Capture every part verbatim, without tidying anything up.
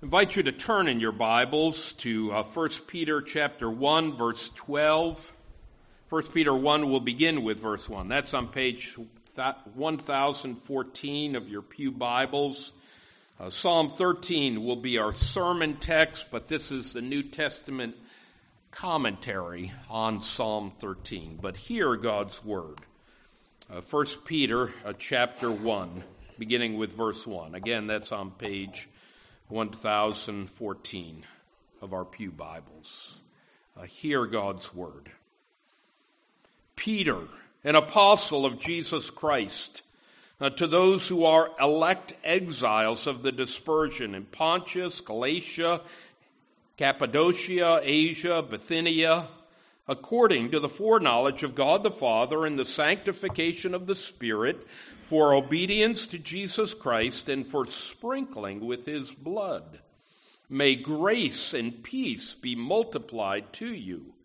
I invite you to turn in your Bibles to uh, First Peter chapter one, verse twelve. First Peter one will begin with verse one. That's on page one thousand fourteen of your pew Bibles. Uh, Psalm thirteen will be our sermon text, but this is the New Testament commentary on Psalm thirteen. But hear God's word. Uh, First Peter uh, chapter one, beginning with verse one. Again, that's on page one thousand fourteen of our pew Bibles. Uh, hear God's word. Peter, an apostle of Jesus Christ, uh, to those who are elect exiles of the dispersion in Pontus, Galatia, Cappadocia, Asia, Bithynia, according to the foreknowledge of God the Father and the sanctification of the Spirit, for obedience to Jesus Christ and for sprinkling with his blood. May grace and peace be multiplied to you.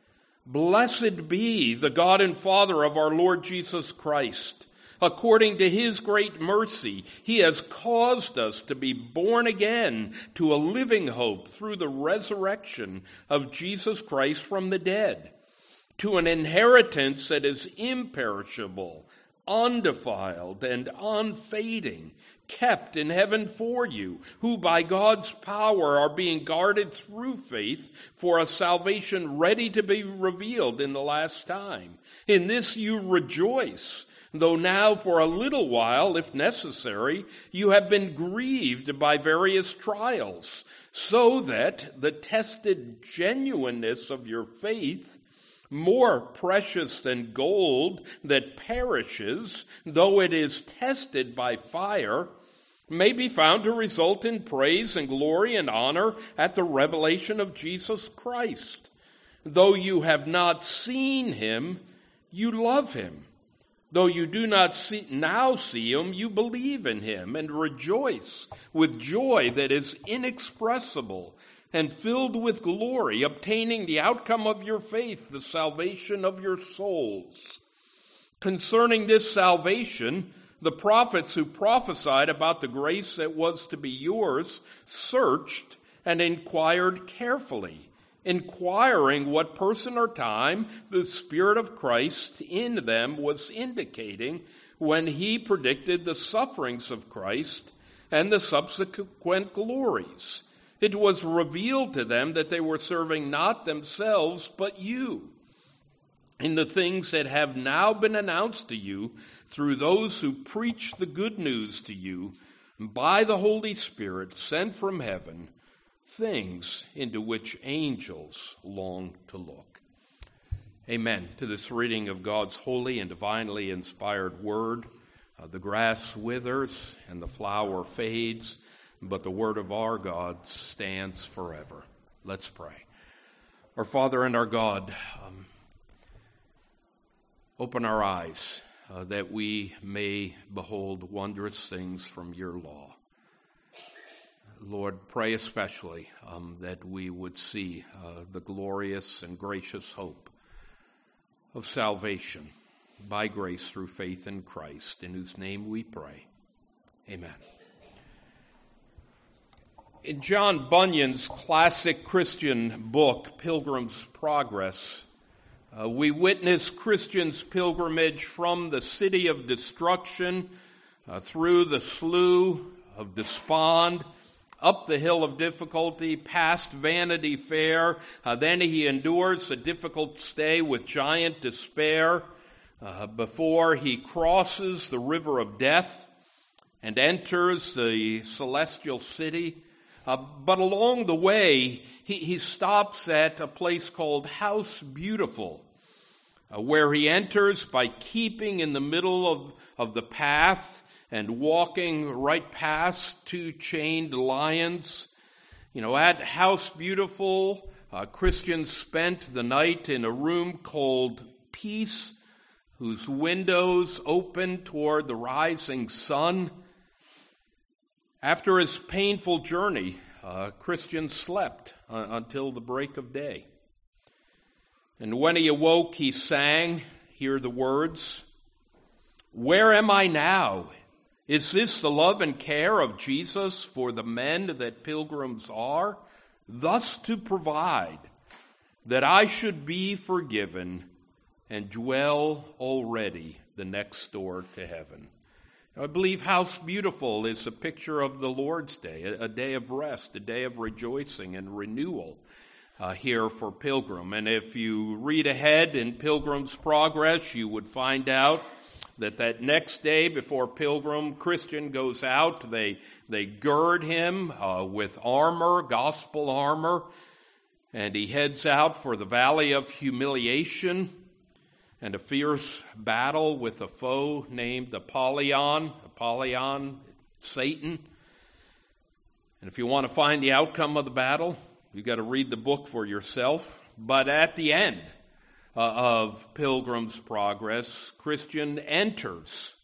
Blessed be the God and Father of our Lord Jesus Christ. According to his great mercy, he has caused us to be born again to a living hope through the resurrection of Jesus Christ from the dead, to an inheritance that is imperishable, undefiled, and unfading, kept in heaven for you, who by God's power are being guarded through faith for a salvation ready to be revealed in the last time. In this you rejoice, though now for a little while, if necessary, you have been grieved by various trials, so that the tested genuineness of your faith, more precious than gold that perishes, though it is tested by fire, may be found to result in praise and glory and honor at the revelation of Jesus Christ. Though you have not seen him, you love him. Though you do not see, now see him, you believe in him and rejoice with joy that is inexpressible and filled with glory, obtaining the outcome of your faith, the salvation of your souls. Concerning this salvation, the prophets who prophesied about the grace that was to be yours searched and inquired carefully, inquiring what person or time the Spirit of Christ in them was indicating when he predicted the sufferings of Christ and the subsequent glories. It was revealed to them that they were serving not themselves, but you, in the things that have now been announced to you through those who preach the good news to you by the Holy Spirit sent from heaven, things into which angels long to look. Amen. To this reading of God's holy and divinely inspired word, uh, the grass withers and the flower fades, but the word of our God stands forever. Let's pray. Our Father and our God, um, open our eyes uh, that we may behold wondrous things from your law. Lord, pray especially um, that we would see uh, the glorious and gracious hope of salvation by grace through faith in Christ, in whose name we pray. Amen. In John Bunyan's classic Christian book, Pilgrim's Progress, uh, we witness Christians' pilgrimage from the city of destruction uh, through the slough of despond, up the hill of difficulty, past Vanity Fair. Uh, then he endures a difficult stay with giant despair uh, before he crosses the river of death and enters the celestial city. Uh, but along the way, he, he stops at a place called House Beautiful, uh, where he enters by keeping in the middle of, of the path and walking right past two chained lions. You know, at House Beautiful, uh, Christians spent the night in a room called Peace, whose windows open toward the rising sun. After his painful journey, uh, Christian slept uh, until the break of day. And when he awoke, he sang, hear the words, "Where am I now? Is this the love and care of Jesus for the men that pilgrims are? Thus to provide that I should be forgiven and dwell already the next door to heaven. I believe House Beautiful is a picture of the Lord's Day, a day of rest, a day of rejoicing and renewal uh, here for Pilgrim. And if you read ahead in Pilgrim's Progress, you would find out that that next day before Pilgrim Christian goes out, they, they gird him uh, with armor, gospel armor, and he heads out for the Valley of Humiliation and a fierce battle with a foe named Apollyon, Apollyon, Satan. And if you want to find the outcome of the battle, you've got to read the book for yourself. But at the end uh, of Pilgrim's Progress, Christian enters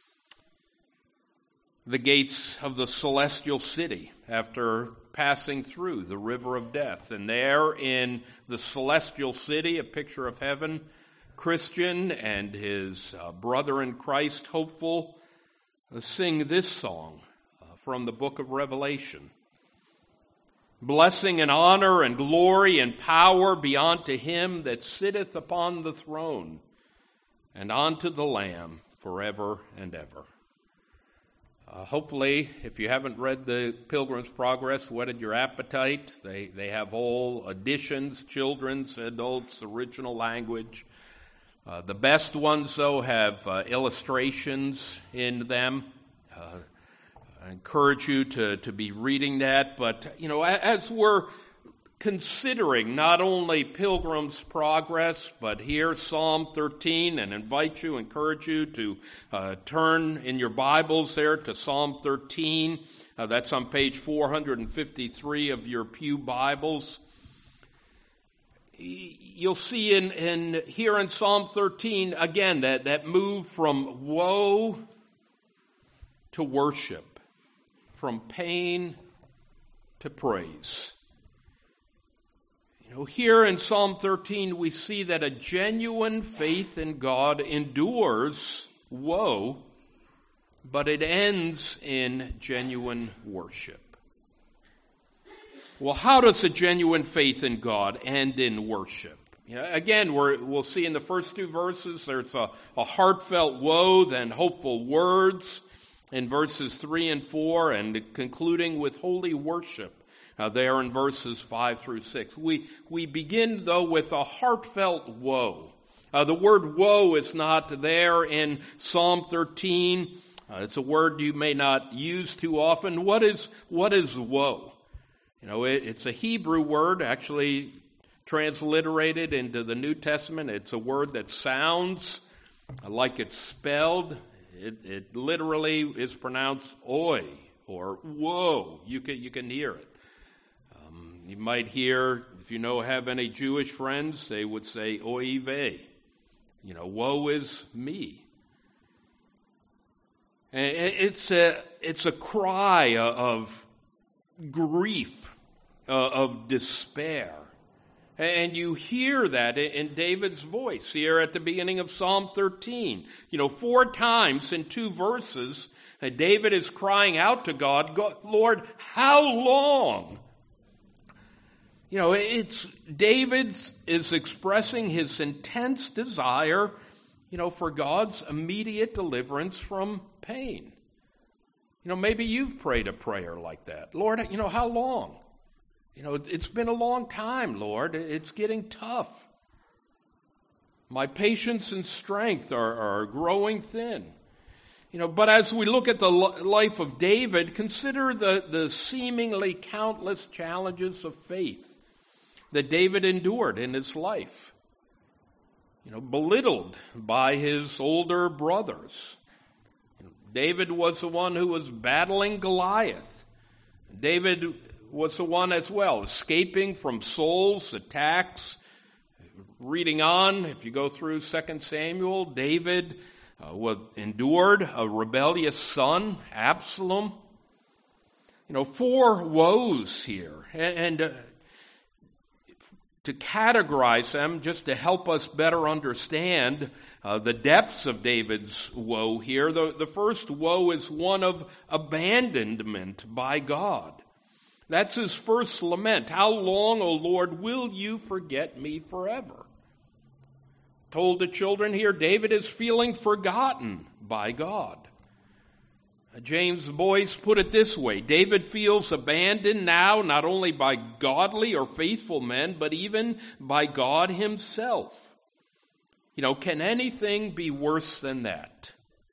the gates of the celestial city after passing through the river of death. And there in the celestial city, a picture of heaven, Christian and his uh, brother in Christ, hopeful, uh, sing this song uh, from the book of Revelation. Blessing and honor and glory and power be unto him that sitteth upon the throne, and unto the Lamb forever and ever. Uh, hopefully, if you haven't read the Pilgrim's Progress, whetted your appetite. They, they have all editions, children's, adults, original language. Uh, the best ones, though, have uh, illustrations in them. Uh, I encourage you to, to be reading that. But, you know, as we're considering not only Pilgrim's Progress, but here Psalm thirteen, and invite you, encourage you to uh, turn in your Bibles there to Psalm thirteen. Uh, that's on page four hundred fifty-three of your pew Bibles. You'll see in, in here in Psalm thirteen, again, that, that move from woe to worship, from pain to praise. You know, here in Psalm thirteen, we see that a genuine faith in God endures woe, but it ends in genuine worship. Well, how does a genuine faith in God end in worship? You know, again, we're, we'll see in the first two verses, there's a, a heartfelt woe, then hopeful words in verses three and four, and concluding with holy worship uh, there in verses five through six. We, we begin, though, with a heartfelt woe. Uh, the word woe is not there in Psalm thirteen. Uh, it's a word you may not use too often. What is, what is woe? You know, it, it's a Hebrew word, actually transliterated into the New Testament. It's a word that sounds like it's spelled. It, it literally is pronounced oi, or woe. You can, you can hear it. Um, you might hear, if you know have any Jewish friends, they would say oy vey. You know, woe is me. And it's a, it's a cry of grief, uh, of despair. And you hear that in David's voice here at the beginning of Psalm thirteen. You know, four times in two verses, David is crying out to God, God, Lord, how long? You know, it's David is expressing his intense desire, you know, for God's immediate deliverance from pain. You know, maybe you've prayed a prayer like that. Lord, you know, how long? You know, it's been a long time, Lord. It's getting tough. My patience and strength are, are growing thin. You know, but as we look at the life of David, consider the, the seemingly countless challenges of faith that David endured in his life. You know, belittled by his older brothers. David was the one who was battling Goliath. David was the one as well, escaping from Saul's attacks. Reading on, if you go through Second Samuel, David uh, was, endured a rebellious son, Absalom. You know, four woes here. And, and uh, to categorize them just to help us better understand uh, the depths of David's woe here. The, the first woe is one of abandonment by God. That's his first lament. How long, O Lord, will you forget me forever? Told the children here, David is feeling forgotten by God. James Boyce put it this way: David feels abandoned now not only by godly or faithful men, but even by God himself. You know, can anything be worse than that?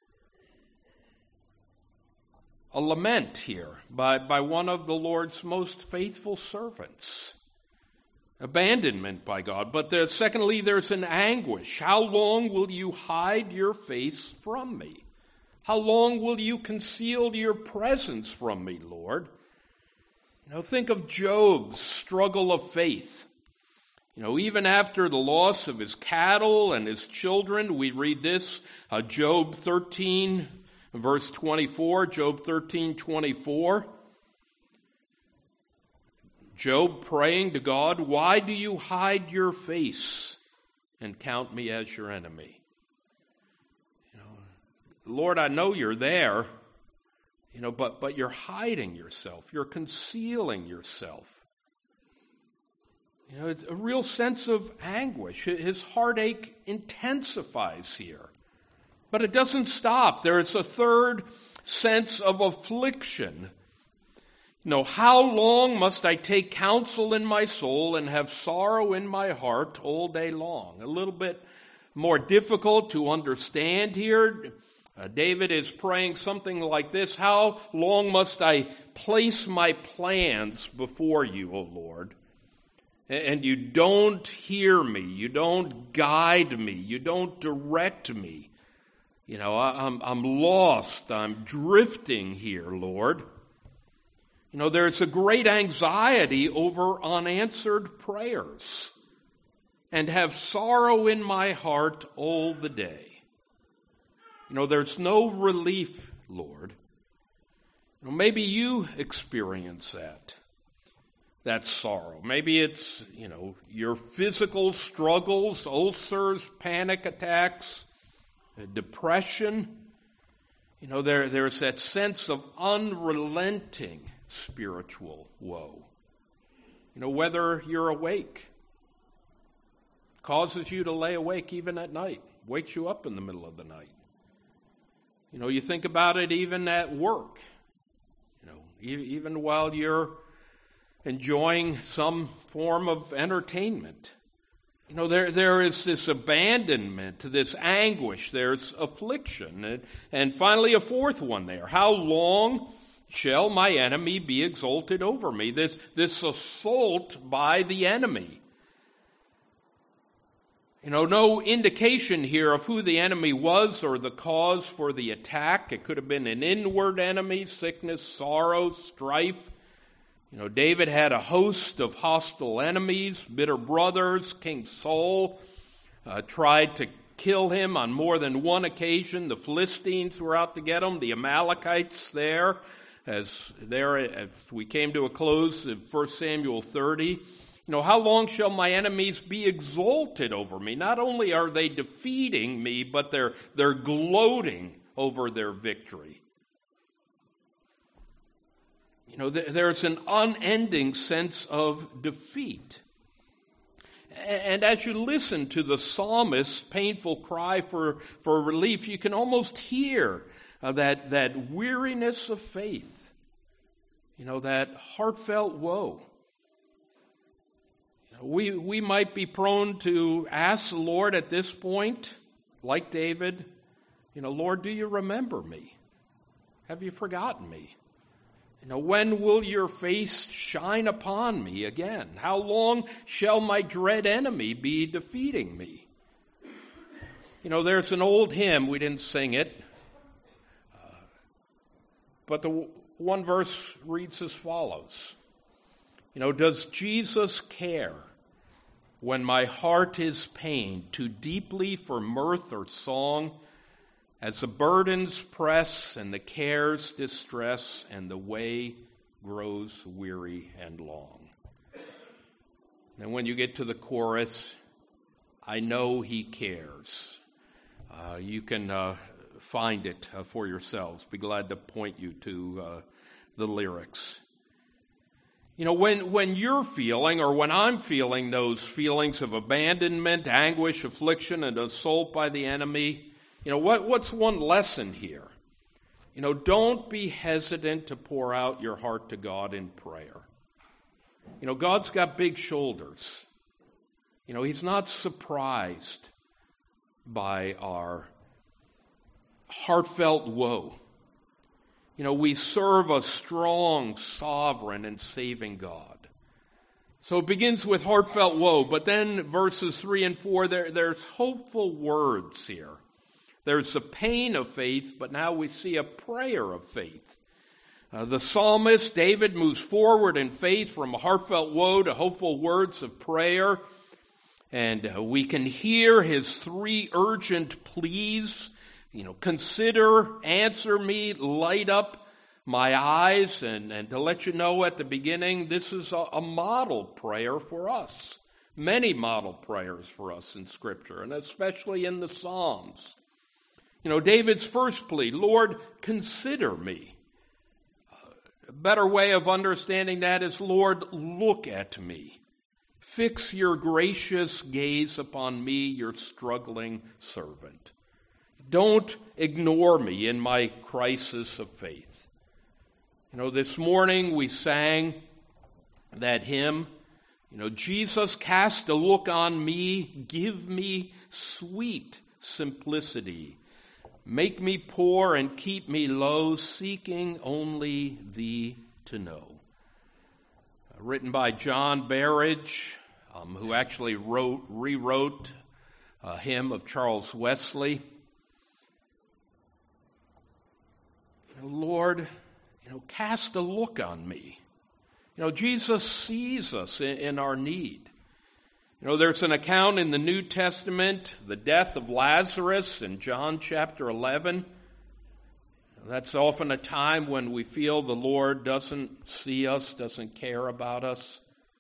A lament here by, by one of the Lord's most faithful servants. Abandonment by God. But there, secondly, there's an anguish. How long will you hide your face from me? How long will you conceal your presence from me, Lord? You know, think of Job's struggle of faith. You know, even after the loss of his cattle and his children, we read this, uh, Job thirteen, verse twenty-four, Job thirteen, twenty-four. Job praying to God, why do you hide your face and count me as your enemy? Lord, I know you're there, you know, but, but you're hiding yourself. You're concealing yourself. You know, it's a real sense of anguish. His heartache intensifies here. But it doesn't stop. There is a third sense of affliction. You know, how long must I take counsel in my soul and have sorrow in my heart all day long? A little bit more difficult to understand here. Uh, David is praying something like this: how long must I place my plans before you, O Lord? And you don't hear me, you don't guide me, you don't direct me. You know, I, I'm, I'm lost, I'm drifting here, Lord. You know, there's a great anxiety over unanswered prayers, and have sorrow in my heart all the day. You know, there's no relief, Lord. You know, maybe you experience that, that sorrow. Maybe it's, you know, your physical struggles, ulcers, panic attacks, depression. You know, there, there's that sense of unrelenting spiritual woe. You know, whether you're awake, causes you to lay awake even at night, wakes you up in the middle of the night. You know, you think about it even at work, you know, even while you're enjoying some form of entertainment. You know, there there is this abandonment, this anguish, there's affliction. And, and finally, a fourth one there. How long shall my enemy be exalted over me? This, this assault by the enemy. You know, no indication here of who the enemy was or the cause for the attack. It could have been an inward enemy, sickness, sorrow, strife. You know, David had a host of hostile enemies, bitter brothers. King Saul uh, tried to kill him on more than one occasion. The Philistines were out to get him. The Amalekites there, as there as we came to a close in First Samuel thirty. You know, how long shall my enemies be exalted over me? Not only are they defeating me, but they're, they're gloating over their victory. You know, th- there's an unending sense of defeat. And as you listen to the psalmist's painful cry for, for relief, you can almost hear uh, that, that weariness of faith, you know, that heartfelt woe. We we might be prone to ask the Lord at this point, like David, you know, Lord, do you remember me? Have you forgotten me? You know, when will your face shine upon me again? How long shall my dread enemy be defeating me? You know, there's an old hymn, we didn't sing it, uh, but the one verse reads as follows. You know, does Jesus care when my heart is pained too deeply for mirth or song, as the burdens press and the cares distress and the way grows weary and long? And when you get to the chorus, I know he cares. Uh, you can uh, find it uh, for yourselves. Be glad to point you to uh, the lyrics. You know, when, when you're feeling, or when I'm feeling those feelings of abandonment, anguish, affliction, and assault by the enemy, you know, what, what's one lesson here? You know, don't be hesitant to pour out your heart to God in prayer. You know, God's got big shoulders. You know, he's not surprised by our heartfelt woe. You know, we serve a strong, sovereign, and saving God. So it begins with heartfelt woe, but then verses three and four, there, there's hopeful words here. There's the pain of faith, but now we see a prayer of faith. Uh, the psalmist, David, moves forward in faith from a heartfelt woe to hopeful words of prayer. And uh, we can hear his three urgent pleas. You know, consider, answer me, light up my eyes. And, and to let you know at the beginning, this is a, a model prayer for us. Many model prayers for us in Scripture, and especially in the Psalms. You know, David's first plea, Lord, consider me. A better way of understanding that is, Lord, look at me. Fix your gracious gaze upon me, your struggling servant. Don't ignore me in my crisis of faith. You know, this morning we sang that hymn, you know, Jesus, cast a look on me, give me sweet simplicity. Make me poor and keep me low, seeking only thee to know. Uh, written by John Berridge, um, who actually wrote, rewrote a hymn of Charles Wesley. You know, Lord, you know, cast a look on me. You know, Jesus sees us in, in our need. You know, there's an account in the New Testament, the death of Lazarus in John chapter eleven. That's often a time when we feel the Lord doesn't see us, doesn't care about us.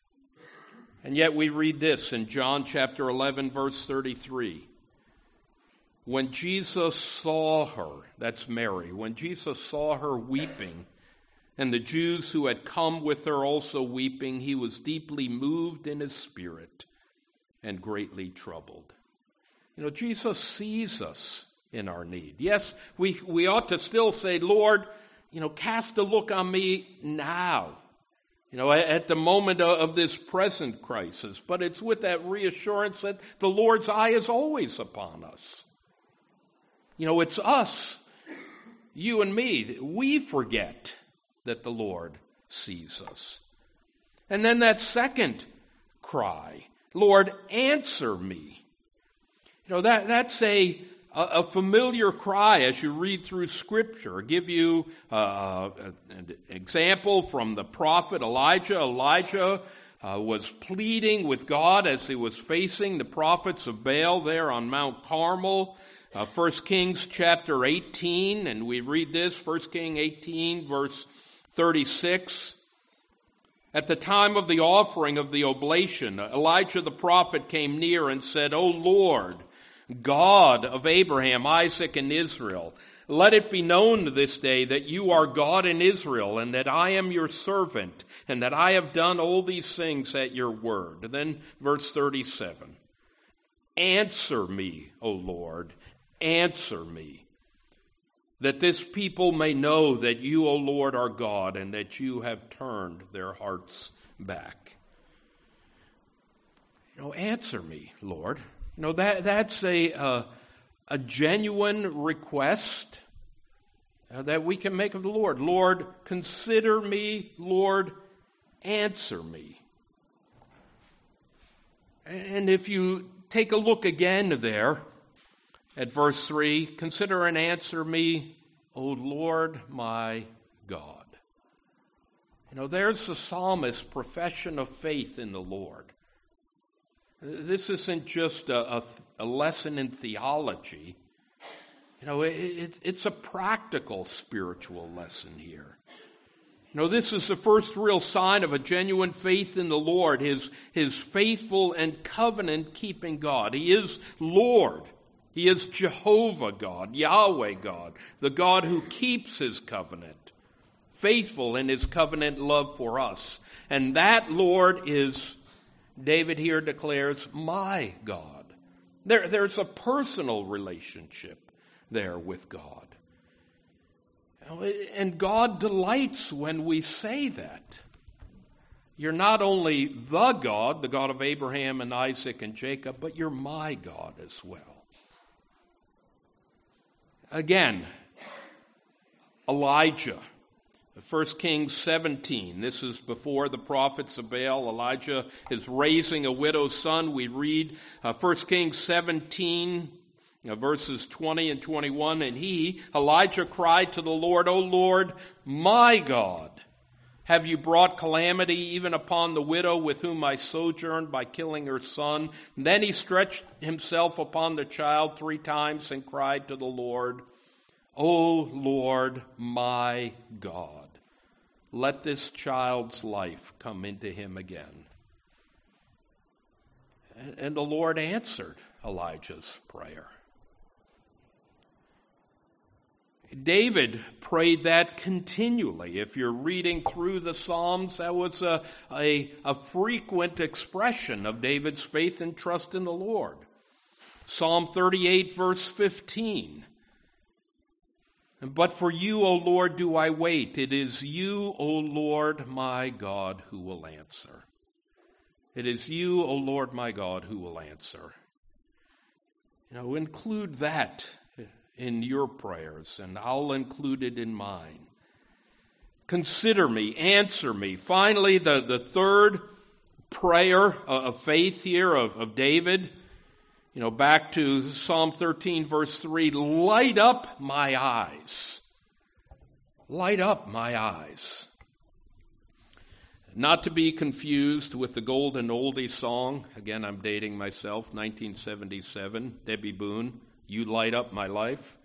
And yet we read this in John chapter eleven, verse thirty-three. When Jesus saw her, that's Mary, when Jesus saw her weeping, and the Jews who had come with her also weeping, he was deeply moved in his spirit and greatly troubled. You know, Jesus sees us in our need. Yes, we, we ought to still say, Lord, you know, cast a look on me now, you know, at, at the moment of, of this present crisis. But it's with that reassurance that the Lord's eye is always upon us. You know, it's us, you and me, we forget that the Lord sees us. And then that second cry, Lord, answer me. You know, that that's a, a familiar cry as you read through Scripture. I'll give you uh, an example from the prophet Elijah. Elijah uh, was pleading with God as he was facing the prophets of Baal there on Mount Carmel. Uh, First Kings chapter eighteen, and we read this, First Kings eighteen, verse thirty-six. At the time of the offering of the oblation, Elijah the prophet came near and said, O Lord, God of Abraham, Isaac, and Israel, let it be known this day that you are God in Israel, and that I am your servant, and that I have done all these things at your word. And then verse thirty-seven. Answer me, O Lord, answer me, that this people may know that you, O Lord, are God, and that you have turned their hearts back. You know, answer me, Lord. You know, that that's a uh, a genuine request uh, that we can make of the Lord. Lord, consider me. Lord, answer me. And if you take a look again there at verse three, consider and answer me, O Lord my God. You know, there's the psalmist's profession of faith in the Lord. This isn't just a, a, a lesson in theology. You know, it, it, it's a practical spiritual lesson here. You know, this is the first real sign of a genuine faith in the Lord, his, his faithful and covenant-keeping God. He is Lord. He is Jehovah God, Yahweh God, the God who keeps his covenant, faithful in his covenant love for us. And that Lord is, David here declares, my God. There, there's a personal relationship there with God. And God delights when we say that. You're not only the God, the God of Abraham and Isaac and Jacob, but you're my God as well. Again, Elijah, First Kings seventeen. This is before the prophets of Baal. Elijah is raising a widow's son. We read uh, First Kings seventeen, Now, verses twenty and twenty-one, and he, Elijah, cried to the Lord, O Lord, my God, have you brought calamity even upon the widow with whom I sojourned by killing her son? And then he stretched himself upon the child three times and cried to the Lord, O Lord, my God, let this child's life come into him again. And the Lord answered Elijah's prayer. David prayed that continually. If you're reading through the Psalms, that was a, a, a frequent expression of David's faith and trust in the Lord. Psalm thirty-eight, verse fifteen. But for you, O Lord, do I wait. It is you, O Lord, my God, who will answer. It is you, O Lord, my God, who will answer. You know, include that in your prayers, and I'll include it in mine. Consider me, answer me. Finally, the, the third prayer of faith here of, of David, you know, back to Psalm thirteen, verse three, light up my eyes. Light up my eyes. Not to be confused with the Golden Oldie song. Again, I'm dating myself, nineteen seventy-seven, Debbie Boone. You light up my life.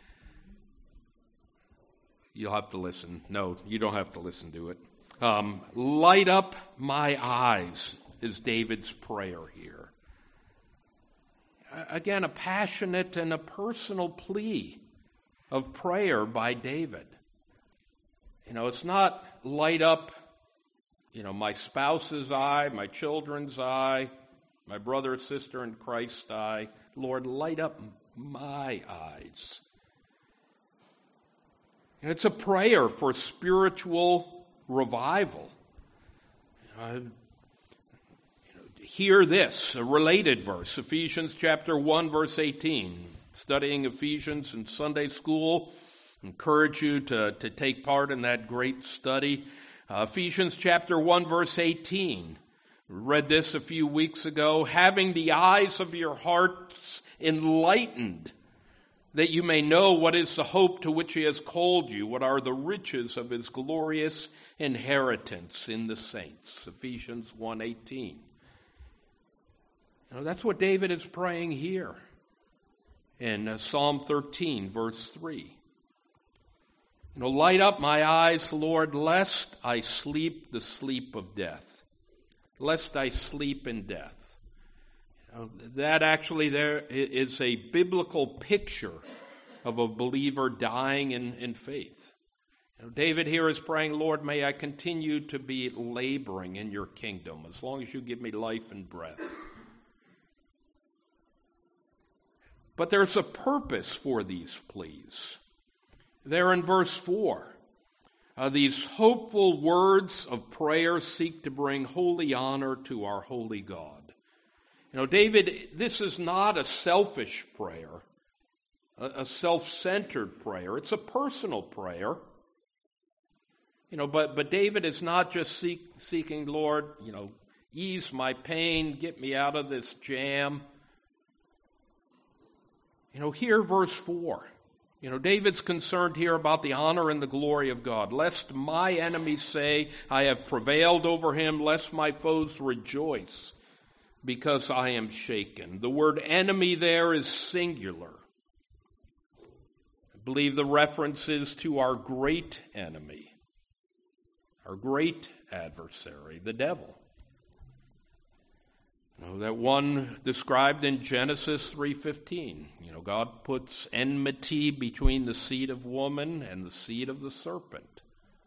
You'll have to listen. No, you don't have to listen to it. Um, light up my eyes is David's prayer here. Again, a passionate and a personal plea of prayer by David. You know, it's not light up, you know, my spouse's eye, my children's eye, my brother or sister in Christ's eye. Lord, light up my eyes. And it's a prayer for spiritual revival. Uh, you know, hear this, a related verse, Ephesians chapter one, verse eighteen. Studying Ephesians in Sunday school, encourage you to, to take part in that great study. Uh, Ephesians chapter one, verse eighteen. We read this a few weeks ago. Having the eyes of your hearts enlightened, that you may know what is the hope to which he has called you, what are the riches of his glorious inheritance in the saints. Ephesians one eighteen. You know, that's what David is praying here in uh, Psalm thirteen, verse three. You know, light up my eyes, Lord, lest I sleep the sleep of death, lest I sleep in death. That actually there is a biblical picture of a believer dying in, in faith. You know, David here is praying, Lord, may I continue to be laboring in your kingdom as long as you give me life and breath. But there's a purpose for these pleas. There in verse four, uh, these hopeful words of prayer seek to bring holy honor to our holy God. You know, David, this is not a selfish prayer, a, a self-centered prayer. It's a personal prayer. You know, but, but David is not just seek, seeking, Lord, you know, ease my pain, get me out of this jam. You know, here, verse four. You know, David's concerned here about the honor and the glory of God. Lest my enemies say, I have prevailed over him, lest my foes rejoice, because I am shaken. The word enemy there is singular. I believe the reference is to our great enemy. our great adversary, the devil. You know, that one described in Genesis three fifteen. You know, God puts enmity between the seed of woman and the seed of the serpent.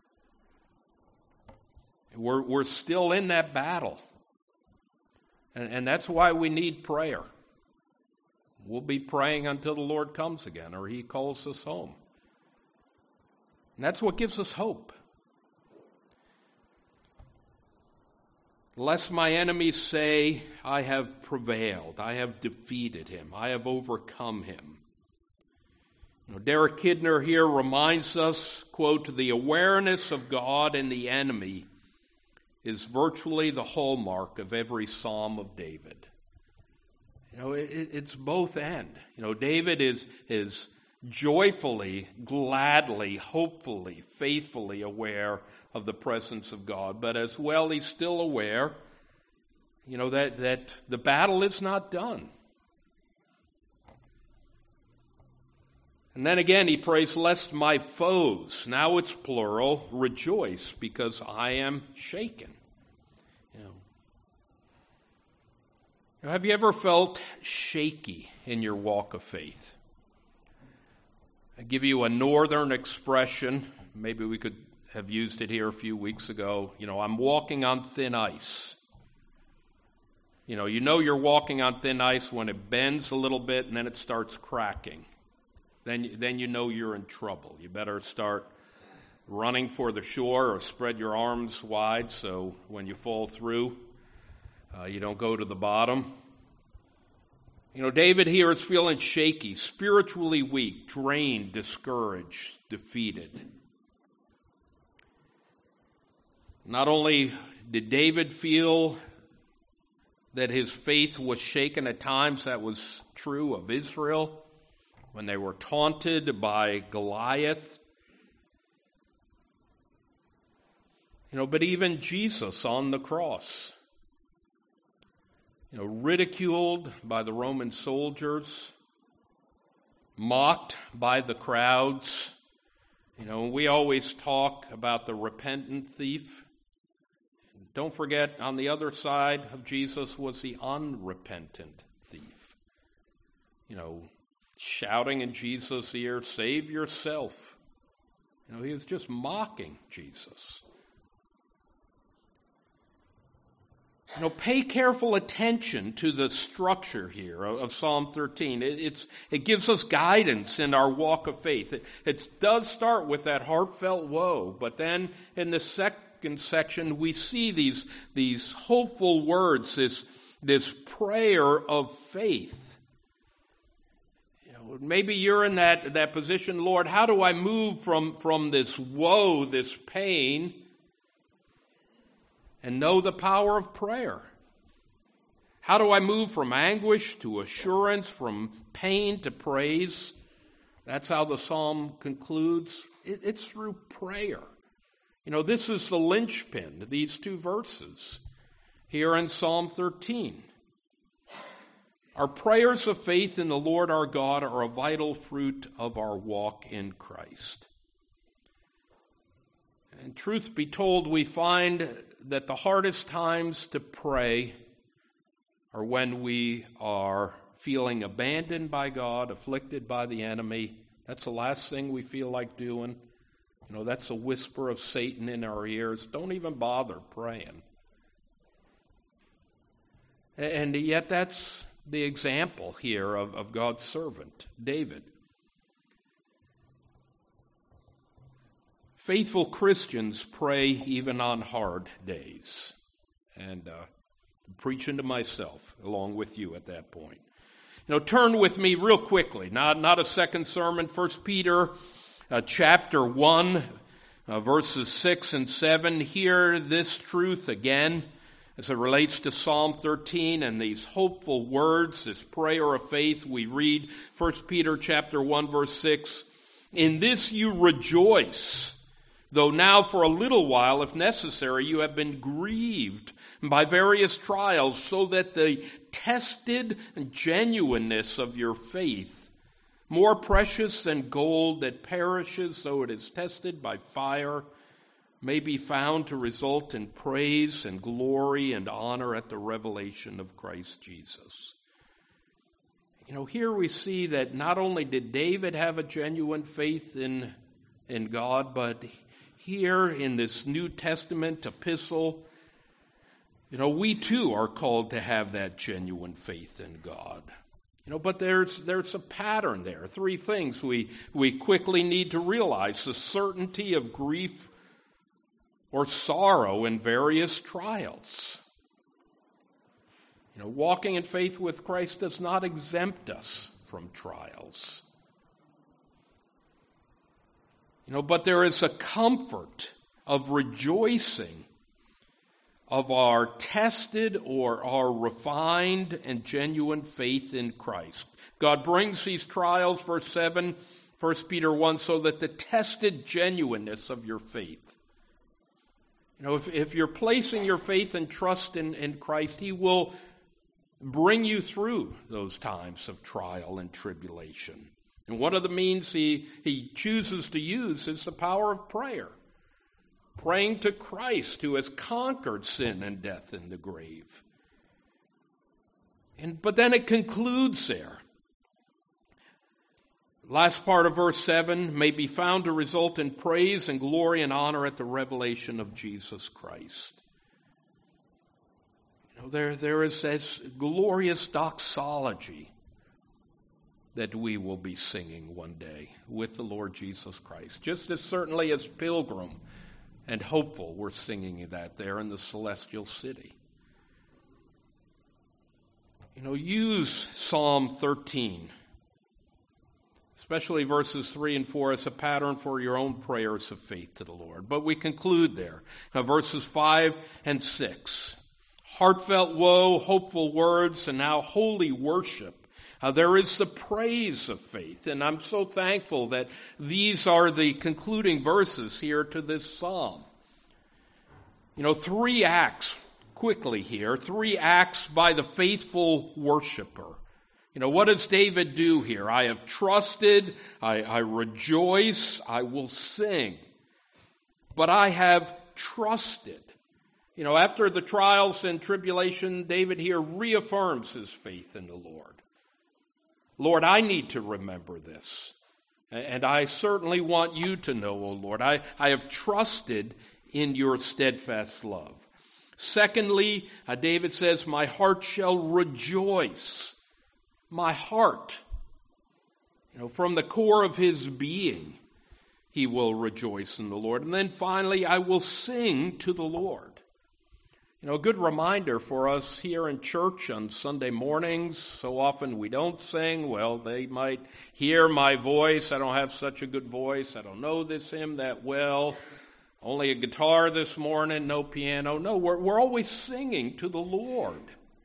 We're, we're still in that battle. And, and that's why we need prayer. We'll be praying until the Lord comes again or he calls us home. And that's what gives us hope. Lest my enemies say, I have prevailed, I have defeated him, I have overcome him. You know, Derek Kidner here reminds us, quote, the awareness of God and the enemy is virtually the hallmark of every Psalm of David. You know, it, it's both and. You know, David is, is joyfully, gladly, hopefully, faithfully aware of the presence of God, but as well he's still aware, you know, that, that the battle is not done. And then again he prays, lest my foes, now it's plural, rejoice because I am shaken. You know, have you ever felt shaky in your walk of faith? I give you a northern expression, maybe we could have used it here a few weeks ago. You know, I'm walking on thin ice. You know, you know you're walking on thin ice when it bends a little bit and then it starts cracking. Then, then you know you're in trouble. You better start running for the shore or spread your arms wide so when you fall through, uh, you don't go to the bottom. You know, David here is feeling shaky, spiritually weak, drained, discouraged, defeated. Not only did David feel that his faith was shaken at times, that was true of Israel when they were taunted by Goliath. You know, but even Jesus on the cross, you know, ridiculed by the Roman soldiers, mocked by the crowds. You know, we always talk about the repentant thief. Don't forget, on the other side of Jesus was the unrepentant thief. You know, shouting in Jesus' ear, save yourself. You know, he was just mocking Jesus. You know, pay careful attention to the structure here of, of Psalm thirteen. It, it's, it gives us guidance in our walk of faith. It, it does start with that heartfelt woe, but then in the second section we see these, these hopeful words, this, this prayer of faith. You know, maybe you're in that, that position, Lord, how do I move from, from this woe, this pain, and know the power of prayer? How do I move from anguish to assurance, from pain to praise? That's how the psalm concludes. It, it's through prayer. You know, this is the linchpin, these two verses here in Psalm thirteen. Our prayers of faith in the Lord our God are a vital fruit of our walk in Christ. And truth be told, we find that the hardest times to pray are when we are feeling abandoned by God, afflicted by the enemy. That's the last thing we feel like doing. You know, that's a whisper of Satan in our ears. Don't even bother praying. And yet that's the example here of, of God's servant, David. Faithful Christians pray even on hard days. And uh, I'm preaching to myself along with you at that point. You know, turn with me real quickly, not, not a second sermon, First Peter uh, chapter one, uh, verses six and seven. Hear this truth again as it relates to Psalm thirteen and these hopeful words, this prayer of faith. We read First Peter chapter one, verse six. In this you rejoice, though now for a little while, if necessary, you have been grieved by various trials, so that the tested genuineness of your faith, more precious than gold that perishes, though it is tested by fire, may be found to result in praise and glory and honor at the revelation of Christ Jesus. You know, here we see that not only did David have a genuine faith in, in God, but here in this New Testament epistle, you know, we too are called to have that genuine faith in God. You know, but there's there's a pattern there. Three things we, we quickly need to realize: the certainty of grief or sorrow in various trials. You know, walking in faith with Christ does not exempt us from trials. You know, but there is a comfort of rejoicing of our tested or our refined and genuine faith in Christ. God brings these trials, verse seven, First Peter one, so that the tested genuineness of your faith. You know, if, if you're placing your faith and trust in, in Christ, He will bring you through those times of trial and tribulation. And one of the means He, he chooses to use is the power of prayer. Praying to Christ, who has conquered sin and death in the grave. And but then it concludes there. Last part of verse seven, may be found to result in praise and glory and honor at the revelation of Jesus Christ. You know, there, there is this glorious doxology that we will be singing one day with the Lord Jesus Christ. Just as certainly as Pilgrim and Hopeful we're singing that there in the celestial city. You know, use Psalm thirteen, especially verses three and four, as a pattern for your own prayers of faith to the Lord. But we conclude there. Now, verses five and six. Heartfelt woe, hopeful words, and now holy worship. Uh, there is the praise of faith, and I'm so thankful that these are the concluding verses here to this psalm. You know, three acts quickly here, three acts by the faithful worshiper. You know, what does David do here? I have trusted, I, I rejoice, I will sing, but I have trusted. You know, after the trials and tribulation, David here reaffirms his faith in the Lord. Lord, I need to remember this. And I certainly want you to know, O Lord, I, I have trusted in your steadfast love. Secondly, uh, David says, my heart shall rejoice. My heart. You know, from the core of his being, he will rejoice in the Lord. And then finally, I will sing to the Lord. You know, a good reminder for us here in church on Sunday mornings. So often we don't sing. Well, they might hear my voice. I don't have such a good voice. I don't know this hymn that well. Only a guitar this morning, no piano. No, we're, we're always singing to the Lord.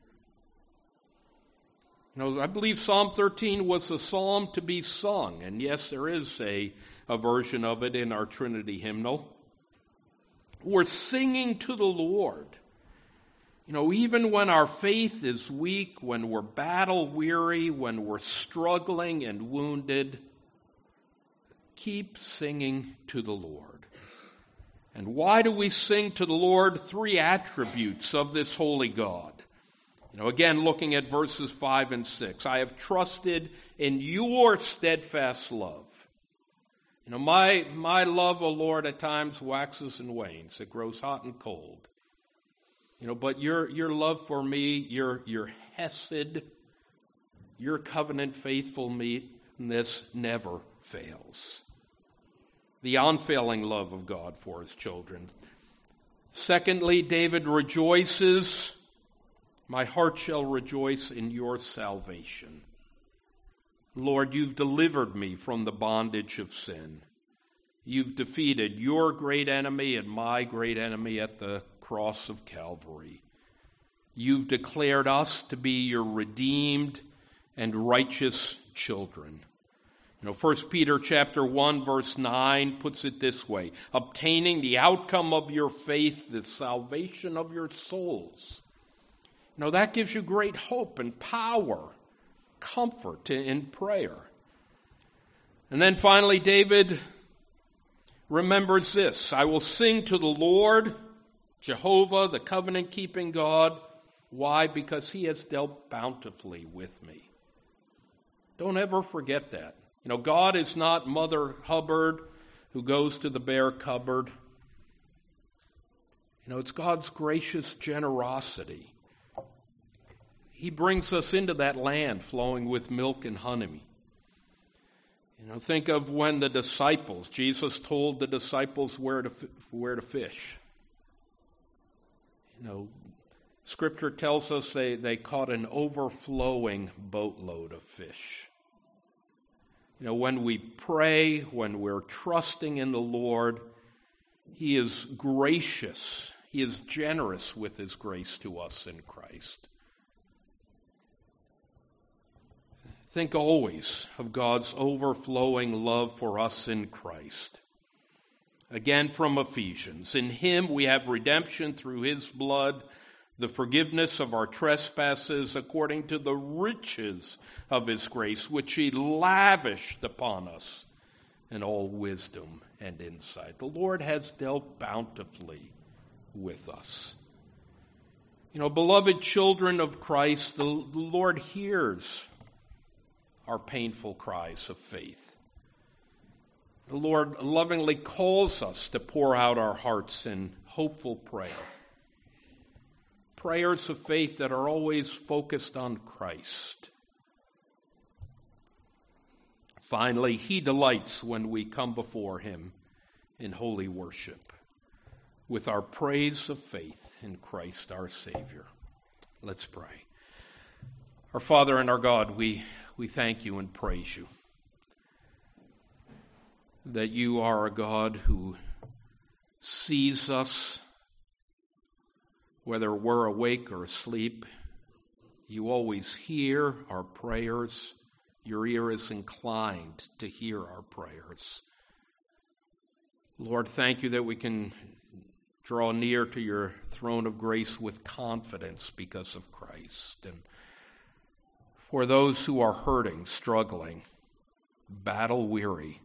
You know, I believe Psalm thirteen was a psalm to be sung. And yes, there is a, a version of it in our Trinity hymnal. We're singing to the Lord. You know, even when our faith is weak, when we're battle weary, when we're struggling and wounded, keep singing to the Lord. And why do we sing to the Lord? Three attributes of this holy God. You know, again, looking at verses five and six. I have trusted in your steadfast love. You know, my, my love, O Lord, at times waxes and wanes. It grows hot and cold. You know, but your your love for me, your your hesed, your covenant faithfulness never fails. The unfailing love of God for his children. Secondly, David rejoices. My heart shall rejoice in your salvation. Lord, you've delivered me from the bondage of sin. You've defeated your great enemy and my great enemy at the cross of Calvary. You've declared us to be your redeemed and righteous children. You know, First Peter chapter one, verse nine puts it this way: obtaining the outcome of your faith, the salvation of your souls. You know, that gives you great hope and power, comfort in prayer. And then finally, David remembers this: I will sing to the Lord, Jehovah, the covenant-keeping God. Why? Because he has dealt bountifully with me. Don't ever forget that. You know, God is not Mother Hubbard who goes to the bare cupboard. You know, it's God's gracious generosity. He brings us into that land flowing with milk and honey. You know, think of when the disciples, Jesus told the disciples where to where to fish. You know, Scripture tells us they, they caught an overflowing boatload of fish. You know, when we pray, when we're trusting in the Lord, he is gracious. He is generous with his grace to us in Christ. Think always of God's overflowing love for us in Christ. Again from Ephesians, in him we have redemption through his blood, the forgiveness of our trespasses according to the riches of his grace, which he lavished upon us in all wisdom and insight. The Lord has dealt bountifully with us. You know, beloved children of Christ, the, the Lord hears our painful cries of faith. The Lord lovingly calls us to pour out our hearts in hopeful prayer. Prayers of faith that are always focused on Christ. Finally, he delights when we come before him in holy worship with our praise of faith in Christ our Savior. Let's pray. Our Father and our God, we, we thank you and praise you that you are a God who sees us. Whether we're awake or asleep, you always hear our prayers. Your ear is inclined to hear our prayers. Lord, thank you that we can draw near to your throne of grace with confidence because of Christ. And for those who are hurting, struggling, battle-weary,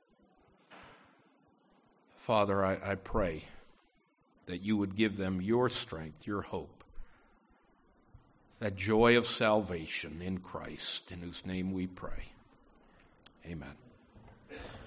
Father, I, I pray that you would give them your strength, your hope, that joy of salvation in Christ, in whose name we pray. Amen.